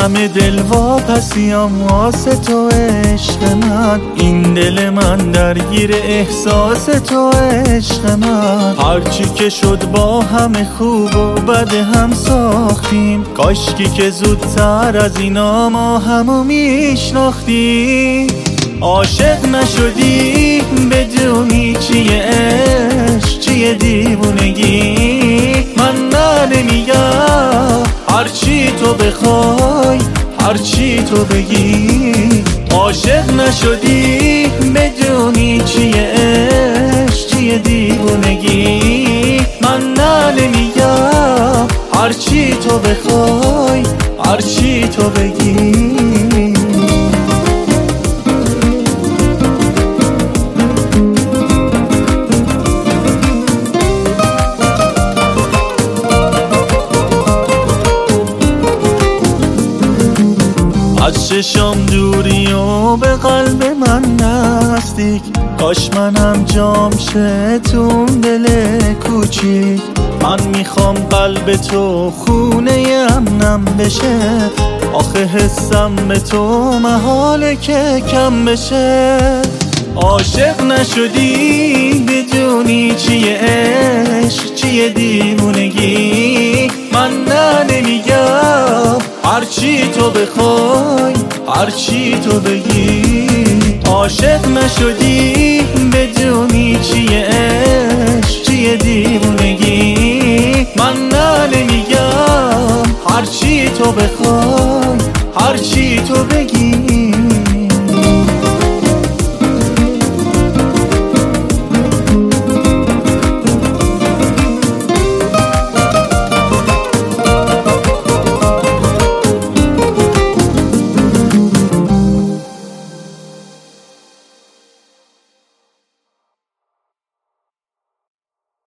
همه دل واپسیم واسه تو عشق من، این دل من درگیر احساس تو عشق من. هرچی که شد با همه خوب و بد هم ساختیم، کاشکی که زودتر از اینا ما همو میشناختیم. عاشق نشدی بدونی چیه عشق، چیه دیوونگی، من نمیگم هرچی تو بخوای هرچی تو بگی. عاشق نشدی بدونی چیه عشق، چیه دیوونگی، من نمیگم هرچی تو بخوای هرچی تو بگی. از چشم دوری و به قلب من نزدیک، کاش منم جام شه تو دل کوچیک. من میخوام قلب تو خونه امنم بشه، آخه حسم به تو محاله که کم بشه. عاشق نشدی بدونی چیه عشق، چیه دیوونگی، من نمیگم هرچی تو بخوای هرچی تو بگی. عاشق نشدی بدونی چیه عشق، چیه دیوونگی، من نمیگم هرچی تو بخوای هرچی تو بگی.